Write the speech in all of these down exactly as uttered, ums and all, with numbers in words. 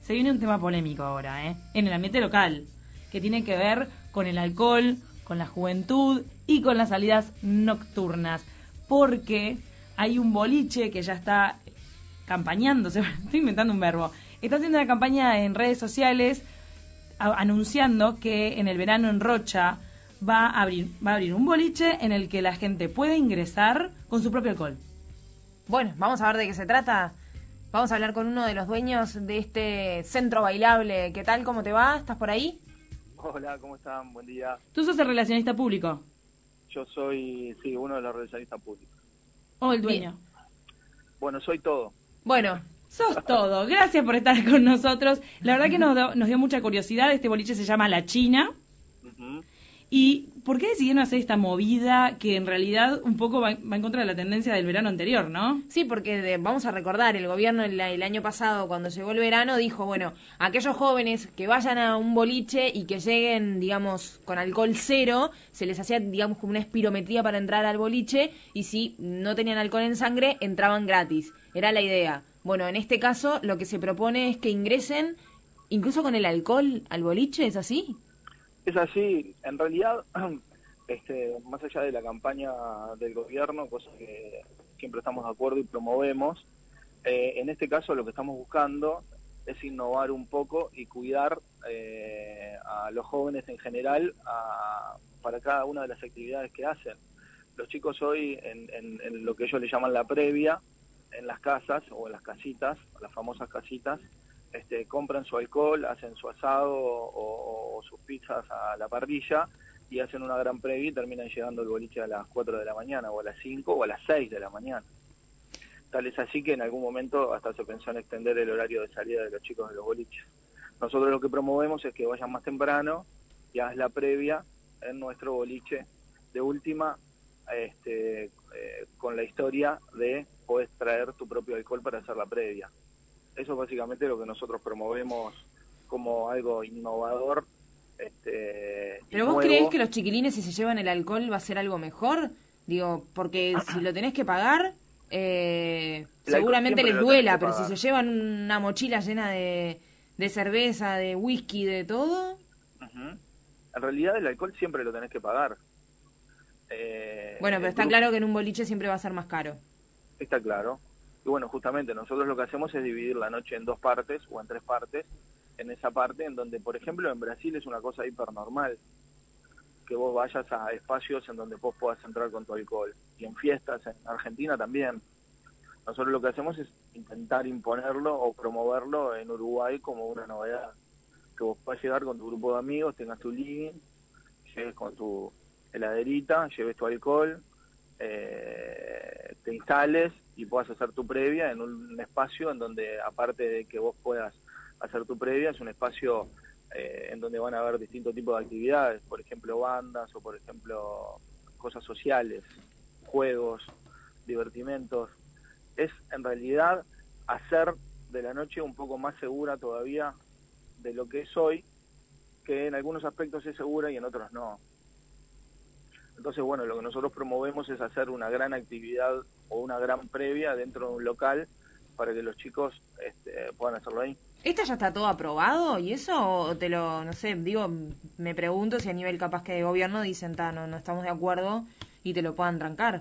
se viene un tema polémico ahora, ¿eh? En el ambiente local, que tiene que ver con el alcohol, con la juventud y con las salidas nocturnas. Porque hay un boliche que ya está campañando, estoy inventando un verbo, está haciendo una campaña en redes sociales a, anunciando que en el verano en Rocha va a abrir va a abrir un boliche en el que la gente puede ingresar con su propio alcohol. Bueno, vamos a ver de qué se trata. Vamos a hablar con uno de los dueños de este centro bailable. ¿Qué tal? ¿Cómo te va? ¿Estás por ahí? Hola, ¿cómo están? Buen día. ¿Tú sos el relacionista público? Yo soy, sí, uno de los relacionistas públicos. ¿O el dueño? Bien. Bueno, soy todo. Bueno, sos todo. Gracias por estar con nosotros. La verdad que nos, do, nos dio mucha curiosidad. Este boliche se llama La China. Uh-huh. ¿Y por qué decidieron hacer esta movida que en realidad un poco va, va en contra de la tendencia del verano anterior, ¿no? sí, porque de- vamos a recordar, el gobierno el, el año pasado, cuando llegó el verano, dijo, bueno, aquellos jóvenes que vayan a un boliche y que lleguen, digamos, con alcohol cero, se les hacía, digamos, como una espirometría para entrar al boliche, y si no tenían alcohol en sangre, entraban gratis. Era la idea. Bueno, en este caso, lo que se propone es que ingresen, incluso con el alcohol, al boliche, ¿es así? Es así, en realidad, este, más allá de la campaña del gobierno, cosa que siempre estamos de acuerdo y promovemos, eh, en este caso lo que estamos buscando es innovar un poco y cuidar eh, a los jóvenes en general a, para cada una de las actividades que hacen. Los chicos hoy, en, en, en lo que ellos le llaman la previa, en las casas o en las casitas, las famosas casitas, Este, compran su alcohol, hacen su asado o, o sus pizzas a la parrilla y hacen una gran previa y terminan llegando al boliche a las cuatro de la mañana o a las cinco o a las seis de la mañana. Tal es así que en algún momento hasta se pensó en extender el horario de salida de los chicos de los boliches. Nosotros lo que promovemos es que vayan más temprano y hagas la previa en nuestro boliche. De última, este, eh, con la historia de podés traer tu propio alcohol para hacer la previa. Eso es básicamente lo que nosotros promovemos como algo innovador. Este, ¿Pero vos nuevo. creés que los chiquilines, si se llevan el alcohol, va a ser algo mejor? Digo, porque si lo tenés que pagar, eh, El alcohol seguramente siempre les lo tenés duela, que pero si pagar. se llevan una mochila llena de, de cerveza, de whisky, de todo... Uh-huh. En realidad el alcohol siempre lo tenés que pagar. Eh, Bueno, pero el está grupo- claro que en un boliche siempre va a ser más caro. Está claro. Y bueno, justamente nosotros lo que hacemos es dividir la noche en dos partes o en tres partes. En esa parte en donde, por ejemplo, en Brasil es una cosa hipernormal que vos vayas a espacios en donde vos puedas entrar con tu alcohol. Y en fiestas, en Argentina también. Nosotros lo que hacemos es intentar imponerlo o promoverlo en Uruguay como una novedad. Que vos puedas llegar con tu grupo de amigos, tengas tu living, llegues con tu heladerita, lleves tu alcohol, eh, te instales y puedas hacer tu previa en un espacio en donde, aparte de que vos puedas hacer tu previa, es un espacio eh, en donde van a haber distintos tipos de actividades, por ejemplo bandas o por ejemplo cosas sociales, juegos, divertimentos. Es en realidad hacer de la noche un poco más segura todavía de lo que es hoy, que en algunos aspectos es segura y en otros no. Entonces, bueno, lo que nosotros promovemos es hacer una gran actividad o una gran previa dentro de un local para que los chicos este, puedan hacerlo ahí. ¿Esto ya está todo aprobado y eso? ¿O te lo, no sé, digo, me pregunto si a nivel capaz que de gobierno dicen, ta, no, no estamos de acuerdo y te lo puedan trancar?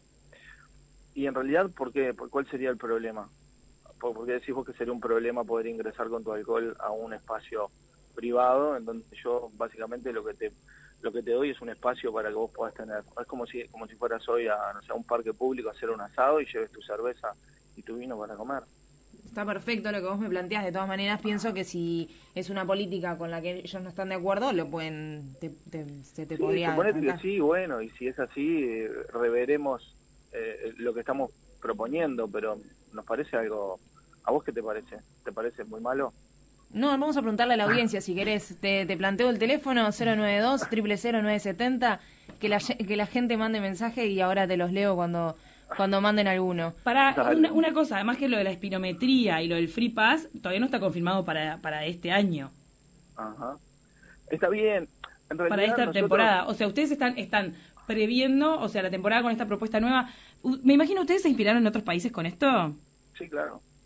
Y en realidad, ¿por qué? ¿Por ¿cuál sería el problema? ¿Por, por qué decís vos que sería un problema poder ingresar con tu alcohol a un espacio privado en donde yo básicamente lo que te lo que te doy es un espacio para que vos puedas tener? Es como si como si fueras hoy a, no sé, a un parque público a hacer un asado y lleves tu cerveza y tu vino para comer. Está perfecto lo que vos me planteás. De todas maneras, pienso que si es una política con la que ellos no están de acuerdo, lo pueden, te, te- se te Sí, podría suponete que trancar. sí, bueno, y si es así, eh, reveremos eh, lo que estamos proponiendo, pero nos parece algo... ¿A vos qué te parece? ¿Te parece muy malo? No, vamos a preguntarle a la audiencia si querés. Te, te planteo el teléfono cero nueve dos, cero cero cero, nueve siete cero, que la, que la gente mande mensaje y ahora te los leo cuando, cuando manden alguno. Para Dale. una, una cosa, además que lo de la espirometría y lo del Free Pass, todavía no está confirmado para, para este año, Ajá. Está bien. En realidad, para esta nosotros- temporada. O sea, ustedes están están previendo, o sea, la temporada con esta propuesta nueva. U- Me imagino, ¿ustedes se inspiraron en otros países con esto? Sí, claro.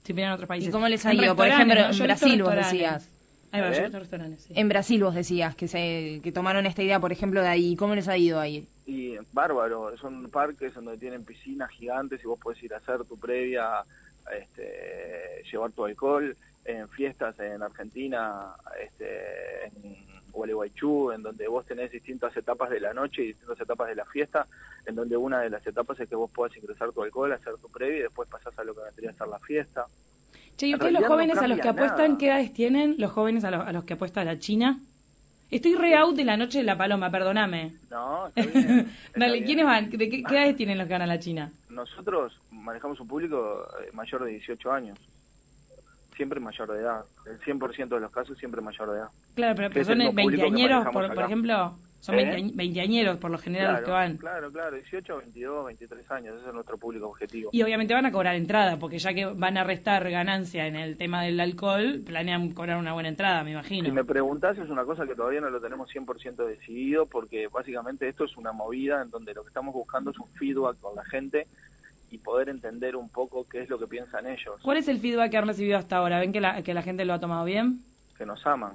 similar en otros países. ¿Y cómo les ha En ido? Por restaurantes, ejemplo, ¿no? en Yo he visto Brasil vos restaurantes. decías. Ahí va, ¿Eh? yo he visto restaurantes, sí. En Brasil vos decías que se que tomaron esta idea, por ejemplo, de ahí. ¿Cómo les ha ido ahí? Y bárbaro, son parques en donde tienen piscinas gigantes y vos podés ir a hacer tu previa, este, llevar tu alcohol, en fiestas en Argentina, este, en Gualeguaychú, en donde vos tenés distintas etapas de la noche y distintas etapas de la fiesta, en donde una de las etapas es que vos podés ingresar tu alcohol, hacer tu previa y después pasás a lo que vendría a ser la fiesta. Che, ¿y En ustedes los realidad no jóvenes a los cambia que apuestan, nada. qué edades tienen? ¿Los jóvenes a los, a los que apuesta la China? Estoy re out de la noche de la paloma, perdóname. No, está bien. está Dale, bien. ¿quiénes van? ¿De qué, qué edades tienen los que van a la China? Nosotros manejamos un público eh, mayor de dieciocho años, siempre mayor de edad, el cien por ciento de los casos siempre mayor de edad. Claro, pero, Que pero es el son mismo público que veinteañeros, manejamos por, por acá. ejemplo, son ¿Eh? veinte veinteañeros por lo general los que van. Claro, claro, dieciocho, veintidós, veintitrés años, ese es nuestro público objetivo. Y obviamente van a cobrar entrada, porque ya que van a restar ganancia en el tema del alcohol, planean cobrar una buena entrada, me imagino. Si me preguntás, es una cosa que todavía no lo tenemos cien por ciento decidido, porque básicamente esto es una movida en donde lo que estamos buscando es un feedback con la gente y poder entender un poco qué es lo que piensan ellos, ¿Cuál es el feedback que han recibido hasta ahora? ¿Ven que la, que la gente lo ha tomado bien? que nos aman.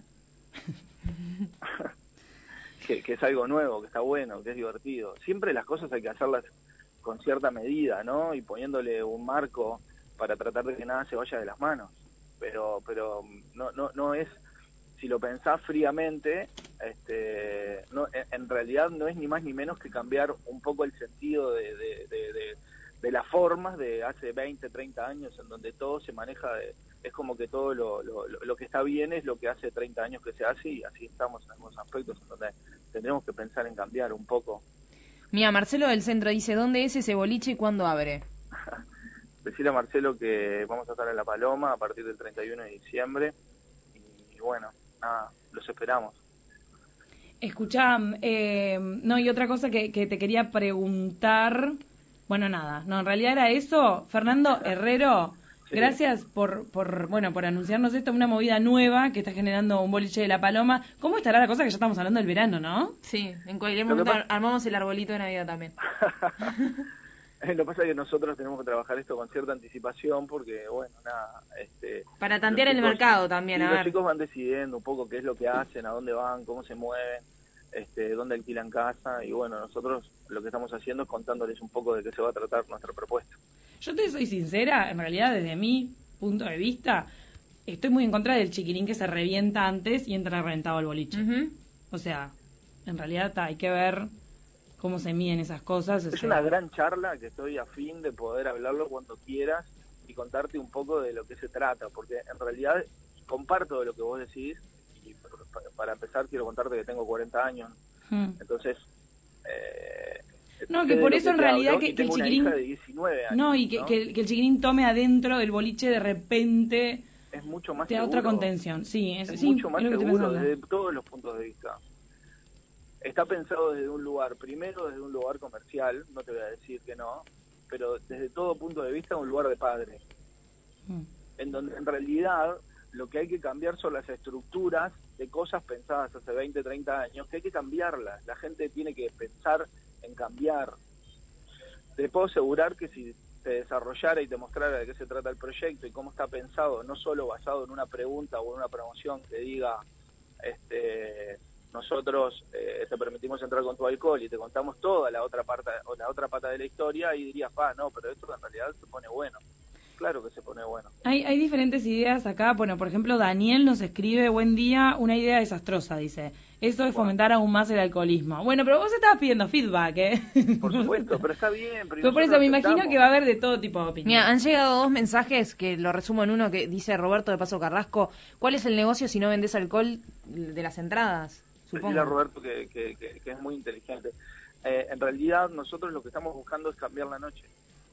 que, que es algo nuevo, que está bueno, que es divertido. Siempre las cosas hay que hacerlas con cierta medida, ¿no? Y poniéndole un marco para tratar de que nada se vaya de las manos. Pero pero no no no es, si lo pensás fríamente, este no en, en realidad no es ni más ni menos que cambiar un poco el sentido de, de, de, de, de las formas de hace veinte, treinta años, en donde todo se maneja de, es como que todo lo, lo, lo que está bien es lo que hace treinta años que se hace, y así estamos en algunos aspectos en donde tendremos que pensar en cambiar un poco. Mira, Marcelo del Centro dice, ¿dónde es ese boliche y cuándo abre? Decirle a Marcelo que vamos a estar en La Paloma a partir del treinta y uno de diciembre y, y bueno, nada, los esperamos. Escuchá, eh, no, y otra cosa que, que te quería preguntar, bueno, nada, no, en realidad era eso. Fernando Herrero, Sí. gracias por, por, bueno, por anunciarnos esto, una movida nueva que está generando un boliche de La Paloma. ¿Cómo estará la cosa que ya estamos hablando del verano, no? Sí, en cualquier Lo que momento pasa- armamos el arbolito de Navidad también. Lo que pasa es que nosotros tenemos que trabajar esto con cierta anticipación porque, bueno, nada, este... Para tantear los el chicos- mercado también, y a los ver. chicos van decidiendo un poco qué es lo que hacen, a dónde van, cómo se mueven, este, dónde alquilan casa, y bueno, nosotros lo que estamos haciendo es contándoles un poco de qué se va a tratar nuestra propuesta. Yo te soy sincera, en realidad desde mi punto de vista, estoy muy en contra del chiquirín que se revienta antes y entra reventado al boliche. Ujú. O sea, en realidad ta, hay que ver cómo se miden esas cosas. o Es sea. una gran charla que estoy a fin de poder hablarlo cuando quieras y contarte un poco de lo que se trata, porque en realidad comparto de lo que vos decís, y pa- para empezar quiero contarte que tengo cuarenta años, Hmm. entonces... Eh, No, sé que de por lo eso en te realidad hablo, que- y que el tengo una chiquirín- hija de diecinueve años, No, y que, ¿no? que, el, que el chiquirín tome adentro del boliche de repente Es mucho más te da seguro. otra contención. Sí, es, Es sí, mucho más es lo que estoy seguro pensando. desde todos los puntos de vista. Está pensado desde un lugar, primero desde un lugar comercial, no te voy a decir que no, pero desde todo punto de vista un lugar de padre, Mm. en donde en realidad lo que hay que cambiar son las estructuras de cosas pensadas hace veinte, treinta años, que hay que cambiarlas. La gente tiene que pensar en cambiar. Te puedo asegurar que si te desarrollara y te mostrara de qué se trata el proyecto y cómo está pensado, no solo basado en una pregunta o en una promoción que diga, este, nosotros eh, te permitimos entrar con tu alcohol y te contamos toda la otra parte o la otra pata de la historia, y dirías, pa, no, pero esto en realidad se pone bueno. Claro que se pone bueno. Hay, hay diferentes ideas acá. Bueno, por ejemplo, Daniel nos escribe, buen día, una idea desastrosa, dice. Eso es fomentar aún más el alcoholismo. Bueno, pero vos estabas pidiendo feedback, ¿eh? Por supuesto, pero está bien. Pero Pero por eso nosotros me imagino aceptamos. que va a haber de todo tipo de opiniones. Mira, han llegado dos mensajes que lo resumo en uno que dice Roberto de Paso Carrasco. ¿Cuál es el negocio si no vendés alcohol de las entradas? Decirle a Supongo. Roberto que, que, que, que es muy inteligente. Eh, en realidad nosotros lo que estamos buscando es cambiar la noche.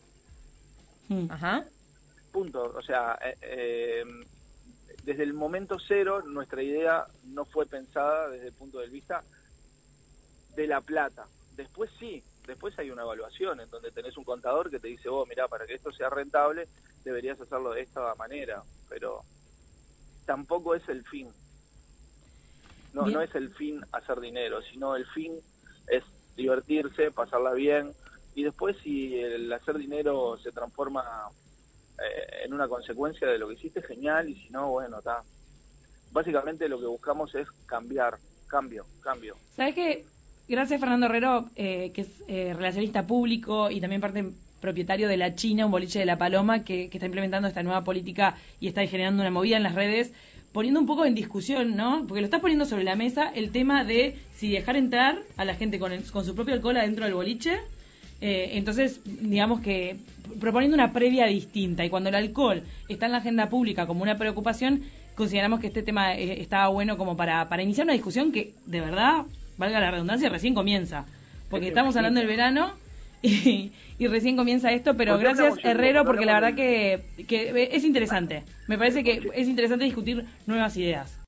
Mm. Ajá. Punto. O sea, eh, eh, desde el momento cero nuestra idea no fue pensada desde el punto de vista de la plata. Después sí, después hay una evaluación en donde tenés un contador que te dice, vos, mirá, para que esto sea rentable deberías hacerlo de esta manera, pero tampoco es el fin. No, Bien. no es el fin hacer dinero, sino el fin es divertirse, pasarla bien, y después si el hacer dinero se transforma eh, en una consecuencia de lo que hiciste, genial, y si no, bueno, está. Básicamente lo que buscamos es cambiar, cambio, cambio. ¿Sabes qué? Gracias, Fernando Herrero, eh, que es eh, relacionista público y también parte propietario de La China, un boliche de La Paloma, que, que está implementando esta nueva política y está generando una movida en las redes, poniendo un poco en discusión, ¿no? Porque lo estás poniendo sobre la mesa el tema de si dejar entrar a la gente con, el, con su propio alcohol adentro del boliche. Eh, entonces, digamos que proponiendo una previa distinta. Y cuando el alcohol está en la agenda pública como una preocupación, consideramos que este tema eh, estaba bueno como para, para iniciar una discusión que, de verdad, valga la redundancia, recién comienza. Porque estamos hablando del verano y, y recién comienza esto, pero gracias, Herrero, porque la verdad que, que es interesante. Me parece que es interesante discutir nuevas ideas.